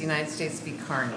United States v. Carney.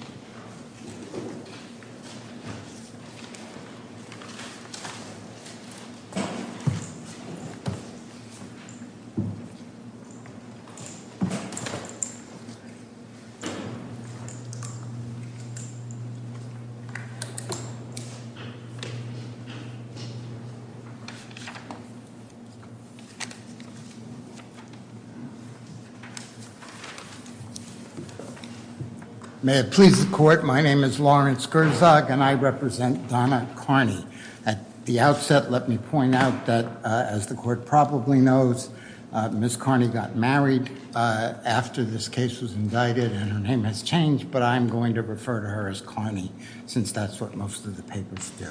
May it please the court, my name is Lawrence Gerzog and I represent Donna Carney. At the outset, let me point out that, as the court probably knows, Ms. Carney got married after this case was indicted and her name has changed, but I'm going to refer to her as Carney since that's what most of the papers do.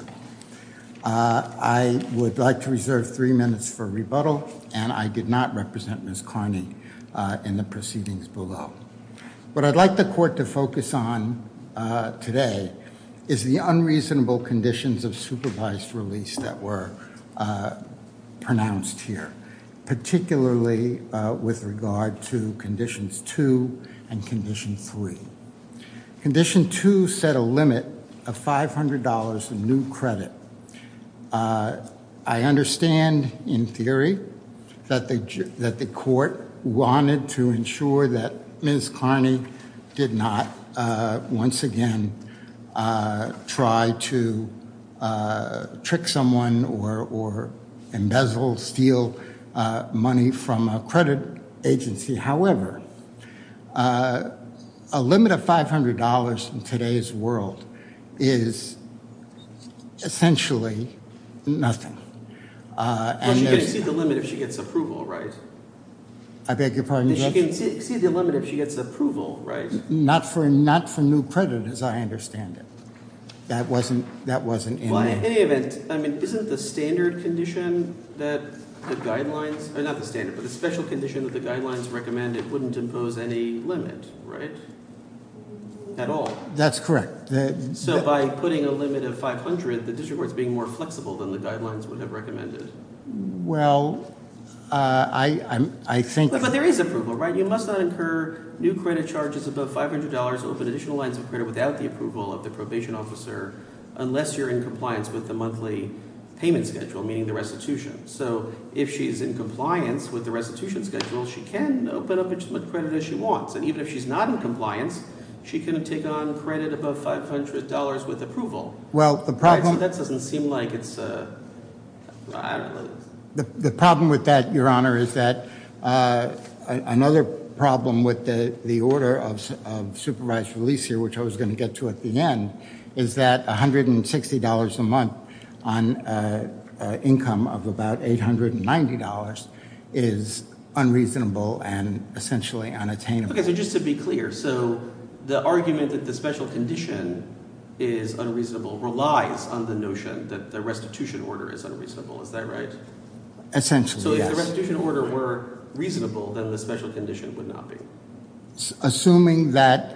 I would like to reserve 3 minutes for rebuttal, and I did not represent Ms. Carney in the proceedings below. What I'd like the court to focus on today is the unreasonable conditions of supervised release that were pronounced here, particularly with regard to Conditions 2 and Condition 3. Condition 2 set a limit of $500 in new credit. I understand, in theory, that the court wanted to ensure that Ms. Carney did not, once again, try to trick someone or embezzle, steal money from a credit agency. However, a limit of $500 in today's world is essentially nothing. Well, she can exceed the limit if she gets approval, right? I beg your pardon, Judge? She can exceed the limit if she gets approval, right? Not for new credit, as I understand it. That wasn't in Well, in any event, I mean, isn't the standard condition that the guidelines, or not the standard, but the special condition that the guidelines recommend, it wouldn't impose any limit, right? At all. That's correct. So by putting a limit of $500, the district court's being more flexible than the guidelines would have recommended. Well, I think... But there is approval, right? You must not incur new credit charges above $500, open additional lines of credit without the approval of the probation officer, unless you're in compliance with the monthly payment schedule, meaning the restitution. So if she's in compliance with the restitution schedule, she can open up as much credit as she wants. And even if she's not in compliance, she can take on credit above $500 with approval. Well, the problem... Right? So that doesn't seem like it's... I don't know. The problem with that, Your Honor, is that another problem with the order of supervised release here, which I was going to get to at the end, is that $160 a month on income of about $890 is unreasonable and essentially unattainable. Okay, so just to be clear, so the argument that the special condition is unreasonable relies on the notion that the restitution order is unreasonable. Is that right? Essentially, yes. So if the restitution order were reasonable, then the special condition would not be. Assuming that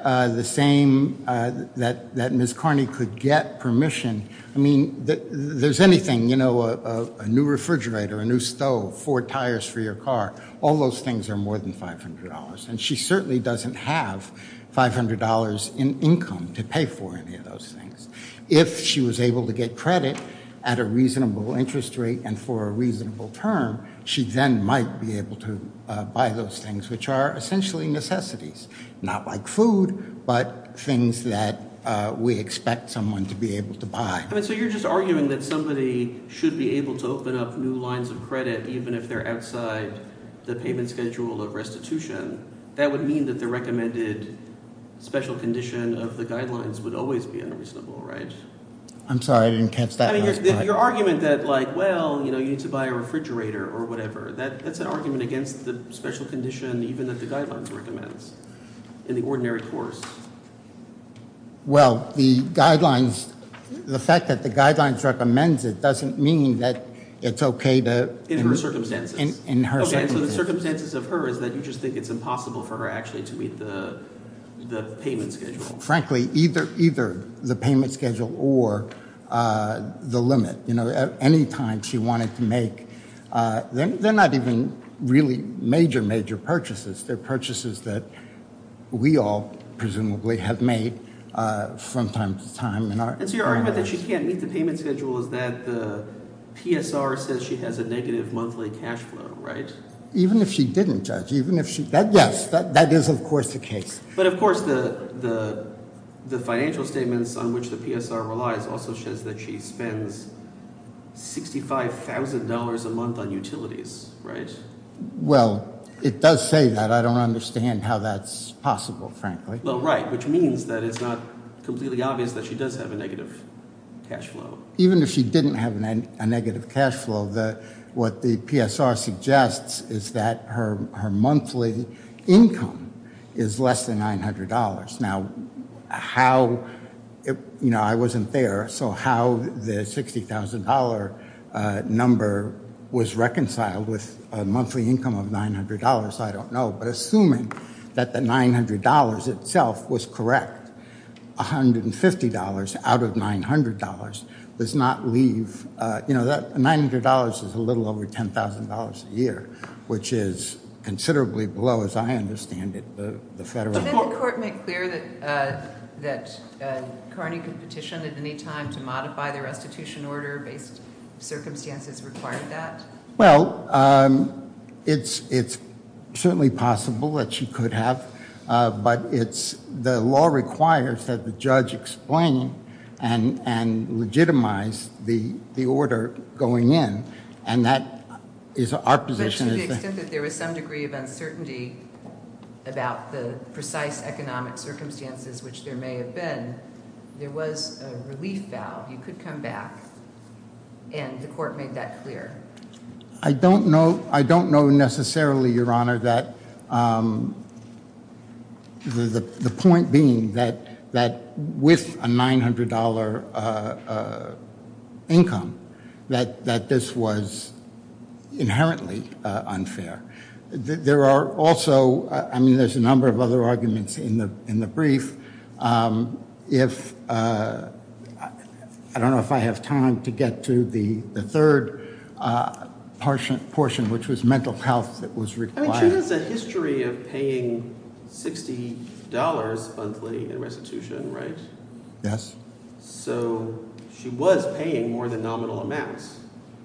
that Ms. Carney could get permission. I mean, there's anything, you know, a new refrigerator, a new stove, 4 tires for your car. All those things are more than $500. And she certainly doesn't have $500 in income to pay for any of those things. If she was able to get credit at a reasonable interest rate and for a reasonable term, she then might be able to buy those things, which are essentially necessities. Not like food, but things that we expect someone to be able to buy. I mean, so you're just arguing that somebody should be able to open up new lines of credit even if they're outside the payment schedule of restitution. That would mean that the recommended special condition of the guidelines would always be unreasonable, right? I'm sorry, I didn't catch that. I mean, your argument that, like, well, you know, you need to buy a refrigerator or whatever, that's an argument against the special condition even that the guidelines recommends in the ordinary course. Well, the guidelines, the fact that the guidelines recommends it doesn't mean that it's okay to... In her circumstances. In her circumstances. Okay, so the circumstances of her is that you just think it's impossible for her actually to meet the payment schedule. Frankly, either the payment schedule or the limit. You know, at any time she wanted to make, they're not even really major purchases. They're purchases that we all presumably have made from time to time. And so your argument that she can't meet the payment schedule is that the PSR says she has a negative monthly cash flow, right? Even if she didn't, Judge, that is, of course, the case. But, of course, the financial statements on which the PSR relies also says that she spends $65,000 a month on utilities, right? Well, it does say that. I don't understand how that's possible, frankly. Well, right, which means that it's not completely obvious that she does have a negative cash flow. Even if she didn't have a negative cash flow, what the PSR suggests is that her monthly income is less than $900. Now, I wasn't there, so how the $60,000 number was reconciled with a monthly income of $900, I don't know. But assuming that the $900 itself was correct, $150 out of $900 does not leave, that $900 is a little over $10,000 a year, which is considerably below, as I understand it, the federal. Did the court make clear that Carney could petition at any time to modify the restitution order based circumstances required that? Well, it's certainly possible that she could have, but the law requires that the judge explain and legitimize the order going in, and that is our position. But to the extent that there was some degree of uncertainty about the precise economic circumstances, which there may have been, there was a relief valve. You could come back, and the court made that clear. I don't know necessarily, Your Honor, that the point being that with a $900 income, that this was inherently unfair. There are also, there's a number of other arguments in the brief. I don't know if I have time to get to the third portion, which was mental health that was required. She has a history of paying $60 monthly in restitution, right? Yes. So she was paying more than nominal amounts.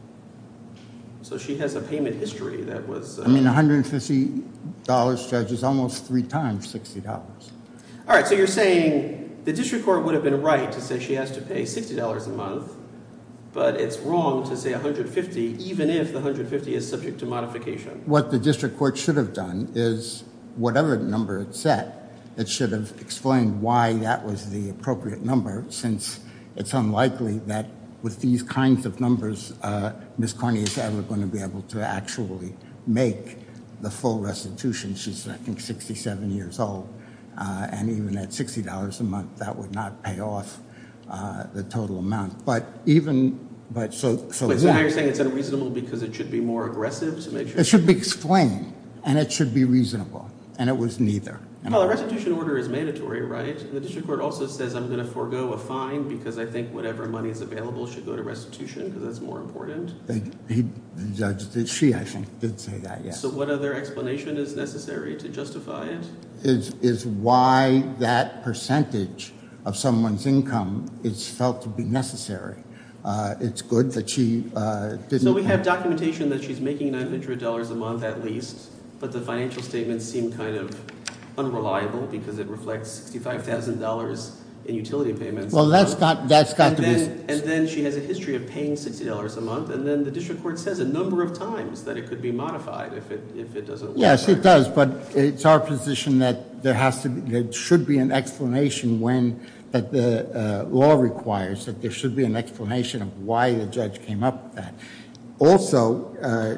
So she has a payment history that was... $150, Judge, is almost 3 times $60. All right, so you're saying the district court would have been right to say she has to pay $60 a month, but it's wrong to say $150, even if the $150 is subject to modification. What the district court should have done is, whatever number it set, it should have explained why that was the appropriate number, since it's unlikely that with these kinds of numbers, Ms. Carney is ever going to be able to actually make the full restitution. She's, I think, 67 years old, and even at $60 a month, that would not pay off the total amount. So now you're saying it's unreasonable because it should be more aggressive to make sure? It should be explained, and it should be reasonable, and it was neither. Well, a restitution order is mandatory, right? The district court also says I'm going to forego a fine because I think whatever money is available should go to restitution because that's more important. The judge, I think, did say that, yes. So what other explanation is necessary to justify it? Is why that percentage of someone's income is felt to be necessary. It's good that she didn't... So we have documentation that she's making $900 a month at least, but the financial statements seem kind of unreliable because it reflects $65,000 in utility payments. Well, that's got to be... And then she has a history of paying $60 a month, and then the district court says a number of times that it could be modified if it doesn't work. Yes, it does, but it's our position that there should be an explanation that the law requires, that there should be an explanation of why the judge came up with that. Also,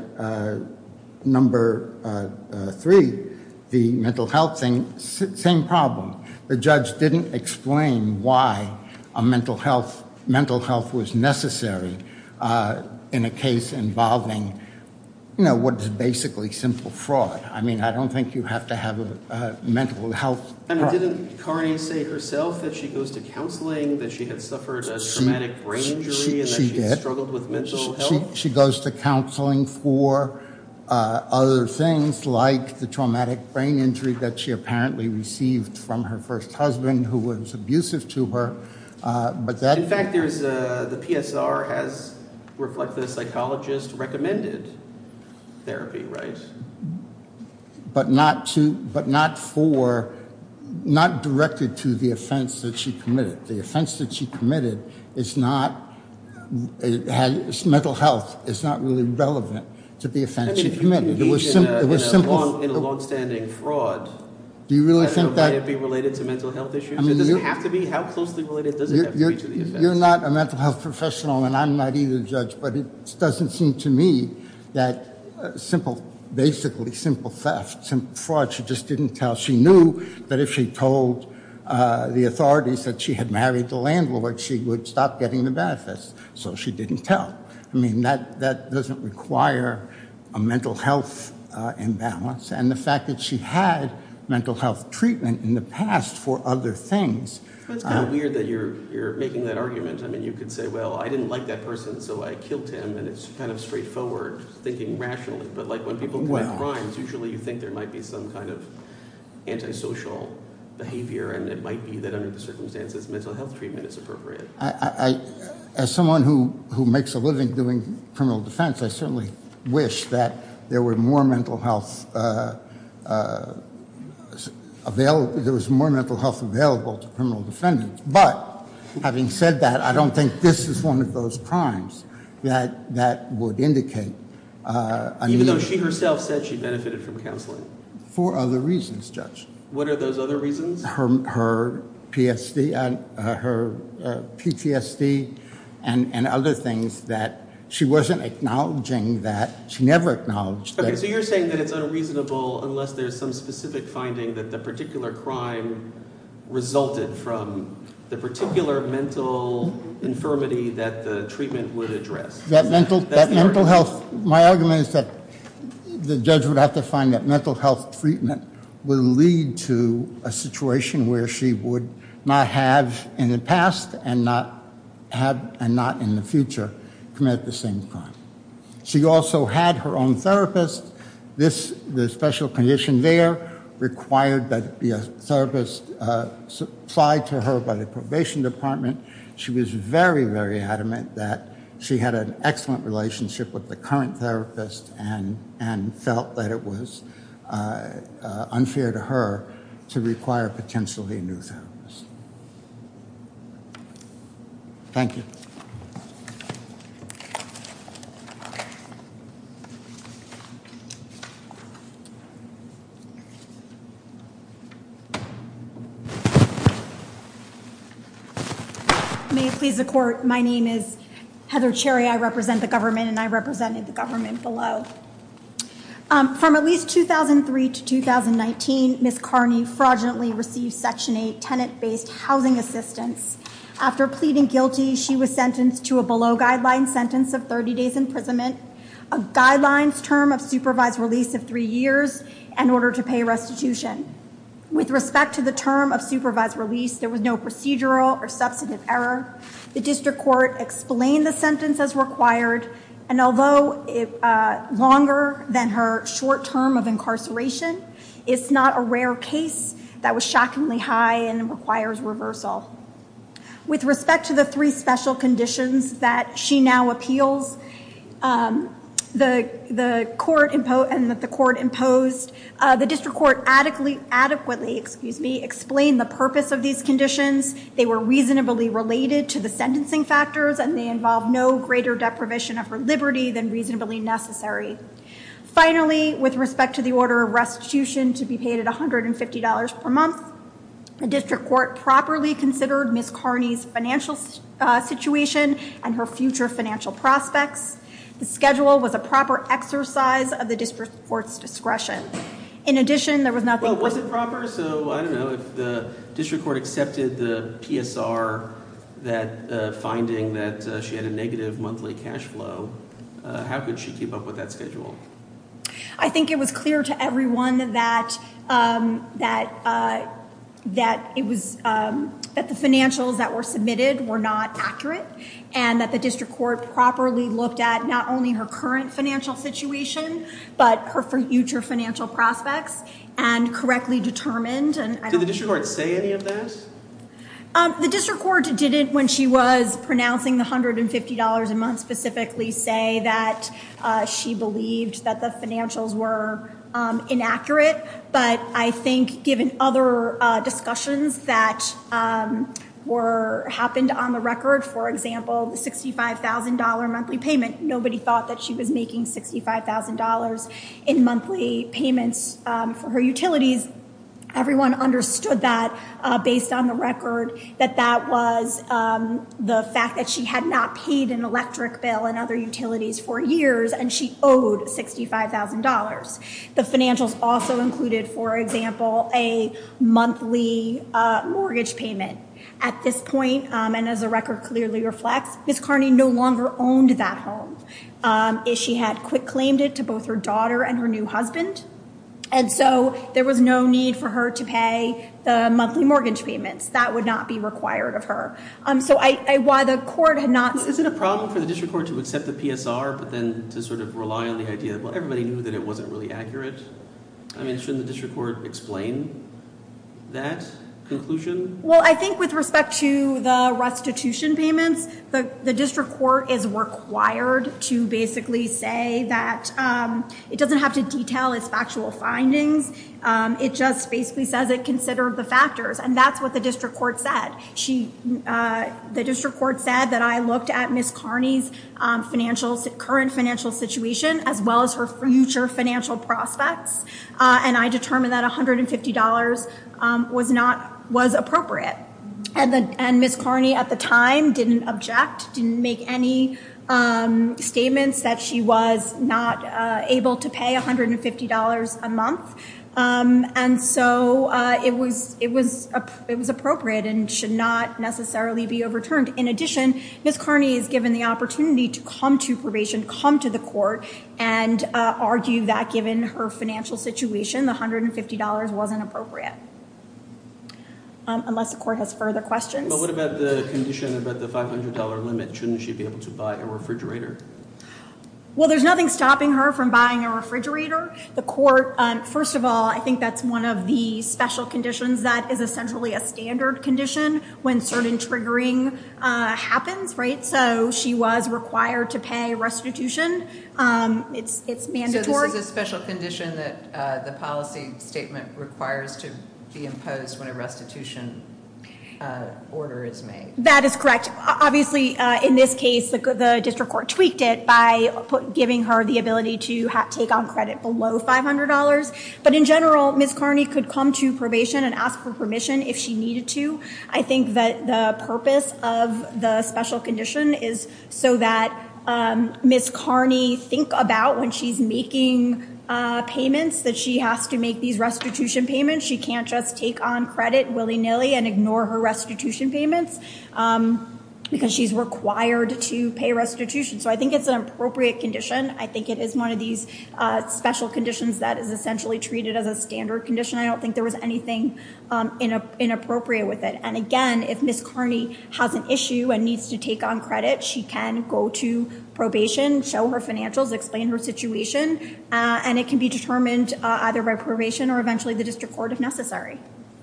number 3, the mental health thing, same problem. The judge didn't explain why a mental health was necessary in a case involving, what is basically simple fraud. I don't think you have to have a mental health... didn't Carney say herself that she goes to counseling, that she had suffered a traumatic brain injury, and that she struggled with mental health? She goes to counseling for other things like the traumatic brain injury that she apparently received from her first husband, who was abusive to her. But that, in fact, there's the PSR has reflected a psychologist recommended therapy, right? but not directed to the offense that she committed. The offense that she committed is not, mental health is not really relevant to the offense she committed. It was simple. In a long-standing fraud. Do you really think that might it be related to mental health issues? It doesn't have to be. How closely related does it have to be to the offense? You're not a mental health professional, and I'm not either, Judge. But it doesn't seem to me that basically simple theft, simple fraud. She just didn't tell. She knew that if she told the authorities that she had married the landlord, she would stop getting the benefits. So she didn't tell. I mean, that doesn't require a mental health imbalance. And the fact that she had mental health treatment in the past for other things. Well, it's kind of weird that you're making that argument. I mean, you could say, well, I didn't like that person, so I killed him, and it's kind of straightforward, thinking rationally. But like when people commit crimes, usually you think there might be some kind of antisocial behavior, and it might be that under the circumstances, mental health treatment is appropriate. As someone who makes a living doing criminal defense, I certainly wish that there were more mental health there was more mental health available to criminal defendants. But having said that, I don't think this is one of those crimes that would indicate even though she herself said she benefited from counseling. For other reasons, Judge. What are those other reasons? Her PTSD and other things that she wasn't acknowledging that. She never acknowledged that. Okay, so you're saying that it's unreasonable unless there's some specific finding that the particular crime resulted from the particular mental infirmity that the treatment would address. That mental health, my argument is that the judge would have to find that mental health treatment will lead to a situation where she would not have in the past and not in the future commit the same crime. She also had her own therapist. The special condition there required that it be a therapist supplied to her by the probation department. She was very, very adamant that she had an excellent relationship with the current therapist and felt that it was unfair to her to require potentially a new therapist. Thank you. May it please the court, my name is Heather Cherry. I represent the government, and I represented the government below. From at least 2003 to 2019, Ms. Carney fraudulently received Section 8 tenant-based housing assistance. After pleading guilty, she was sentenced to a below-guideline sentence of 30 days imprisonment, a guidelines term of supervised release of 3 years, in order to pay restitution. With respect to the term of supervised release, there was no procedural or substantive error. The district court explained the sentence as required, and although longer than her short term of incarceration, it's not a rare case that was shockingly high and requires reversal. With respect to the 3 special conditions that she now appeals, the court imposed, the district court adequately explained the purpose of these conditions. They were reasonably related to the sentencing factors, and they involved no greater deprivation of her liberty than reasonably necessary. Finally, with respect to the order of restitution to be paid at $150 per month, the district court properly considered Ms. Carney's financial situation and her future financial prospects. The schedule was a proper exercise of the district court's discretion. In addition, there was nothing... Well, was it proper? So, I don't know, if the district court accepted the PSR, that finding that she had a negative monthly cash flow, how could she keep up with that schedule? I think it was clear to everyone that it was that the financials that were submitted were not accurate, and that the district court properly looked at not only her current financial situation, but her future financial prospects, and correctly determined. Did the district court say any of that? The district court didn't, when she was pronouncing the $150 a month, specifically say that she believed that the financials were inaccurate. But I think given other discussions that happened on the record, for example, the $65,000 monthly payment, nobody thought that she was making $65,000 in monthly payments for her utilities. Everyone understood that based on the record that was the fact that she had not paid an electric bill and other utilities for years, and she owed $65,000. The financials also included, for example, a monthly mortgage payment. At this point, and as the record clearly reflects, Ms. Carney no longer owned that home. She had quitclaimed it to both her daughter and her new husband. And so there was no need for her to pay the monthly mortgage payments. That would not be required of her. So why the court had not... Is it a problem for the district court to accept the PSR, but then to sort of rely on the idea that, well, everybody knew that it wasn't really accurate? I mean, shouldn't the district court explain that conclusion? Well, I think with respect to the restitution payments, the district court is required to basically say that it doesn't have to detail its factual findings. It just basically says it considered the factors, and that's what the district court said. The district court said that I looked at Ms. Carney's current financial situation as well as her future financial prospects, and I determined that $150 was appropriate. And Ms. Carney at the time didn't object, didn't make any statements that she was not able to pay $150 a month. And so it was appropriate and should not necessarily be overturned. In addition, Ms. Carney is given the opportunity to come to probation, come to the court, and argue that given her financial situation, the $150 wasn't appropriate. Unless the court has further questions. But what about the condition about the $500 limit? Shouldn't she be able to buy a refrigerator? Well, there's nothing stopping her from buying a refrigerator. The court, first of all, I think that's one of the special conditions that is essentially a standard condition when certain triggering happens, right? So she was required to pay restitution. It's mandatory. So this is a special condition that the policy statement requires to be imposed when a restitution order is made. That is correct. Obviously, in this case, the district court tweaked it by giving her the ability to take on credit below $500. But in general, Ms. Carney could come to probation and ask for permission if she needed to. I think that the purpose of the special condition is so that Ms. Carney think about when she's making payments that she has to make these restitution payments. She can't just take on credit willy-nilly and ignore her restitution payments because she's required to pay restitution. So I think it's an appropriate condition. I think it is one of these special conditions that is essentially treated as a standard condition. I don't think there was anything inappropriate with it. And again, if Ms. Carney has an issue and needs to take on credit, she can go to probation, show her financials, explain her situation, and it can be determined either by probation or eventually the district court if necessary.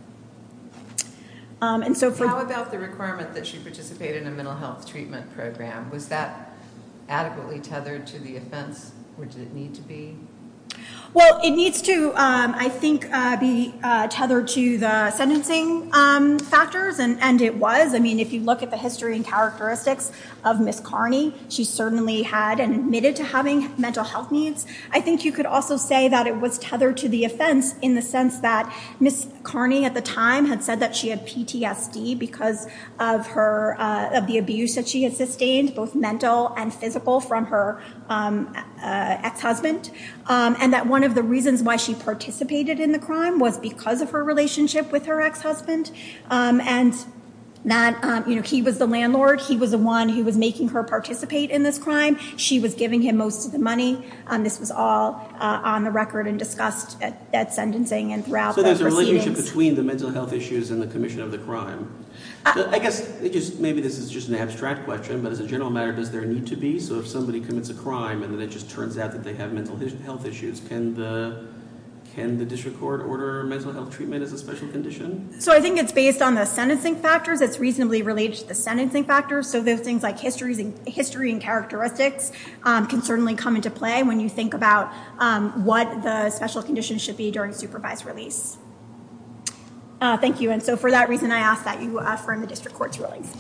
How about the requirement that she participate in a mental health treatment program? Was that adequately tethered to the offense, or did it need to be? Well, it needs to, I think, be tethered to the sentencing factors, and it was. I mean, if you look at the history and characteristics of Ms. Carney, she certainly had and admitted to having mental health needs. I think you could also say that it was tethered to the offense in the sense that Ms. Carney at the time had said that she had PTSD because of her of the abuse that she had sustained, both mental and physical, from her ex-husband, and that one of the reasons why she participated in the crime was because of her relationship with her ex-husband. And that, he was the landlord. He was the one who was making her participate in this crime. She was giving him most of the money. This was all on the record and discussed at sentencing and throughout the proceedings. So there's a relationship between the mental health issues and the commission of the crime. I guess maybe this is just an abstract question, but as a general matter, does there need to be? So if somebody commits a crime and then it just turns out that they have mental health issues, can the district court order mental health treatment as a special condition? So I think it's based on the sentencing factors. It's reasonably related to the sentencing factors. So those things like history and characteristics can certainly come into play when you think about what the special conditions should be during supervised release. Thank you. And so for that reason, I ask that you affirm the district court's rulings.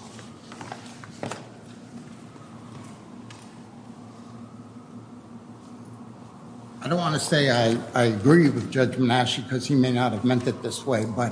I don't want to say I agree with Judge Menashe because he may not have meant it this way, but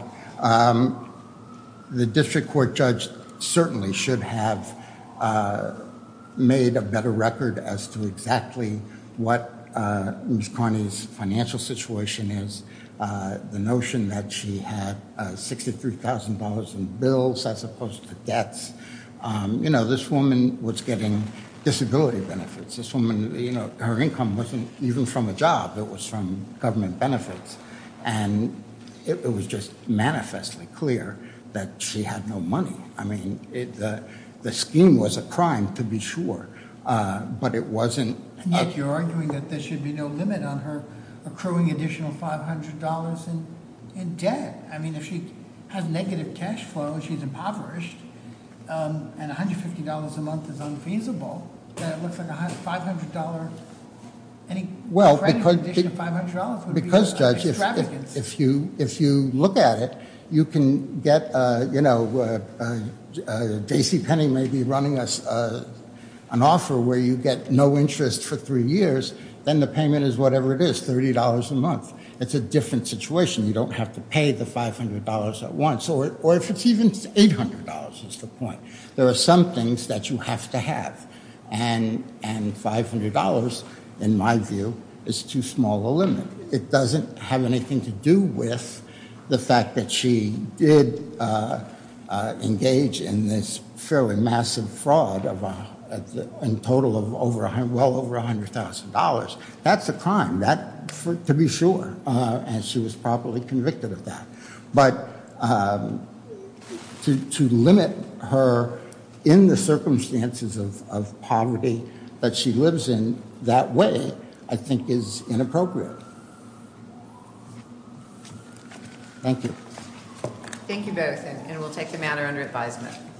the district court judge certainly should have made a better record as to exactly what Ms. Carney's financial situation is. The notion that she had $63,000 in bills as opposed to debts. This woman was getting disability benefits. This woman, her income wasn't even from a job. It was from government benefits. And it was just manifestly clear that she had no money. I mean, the scheme was a crime, to be sure, but it wasn't. And yet you're arguing that there should be no limit on her accruing additional $500 in debt. I mean, if she has negative cash flow and she's impoverished, and $150 a month is unfeasible, then it looks like a $500. Addition of $500 would because be Judge, extravagance. if you look at it, you can get JCPenney may be running us an offer where you get no interest for 3 years. Then the payment is whatever it is, $30 a month. It's a different situation. You don't have to pay the $500 at once, or if it's even $800 is the point. There are some things that you have to have, and $500, in my view, is too small a limit. It doesn't have anything to do with the fact that she did engage in this fairly massive fraud of in total of well over $100,000. That's a crime, to be sure, and she was properly convicted of that. But to limit her in the circumstances of poverty that she lives in that way, I think is inappropriate. Thank you. Thank you both, and we'll take the matter under advisement.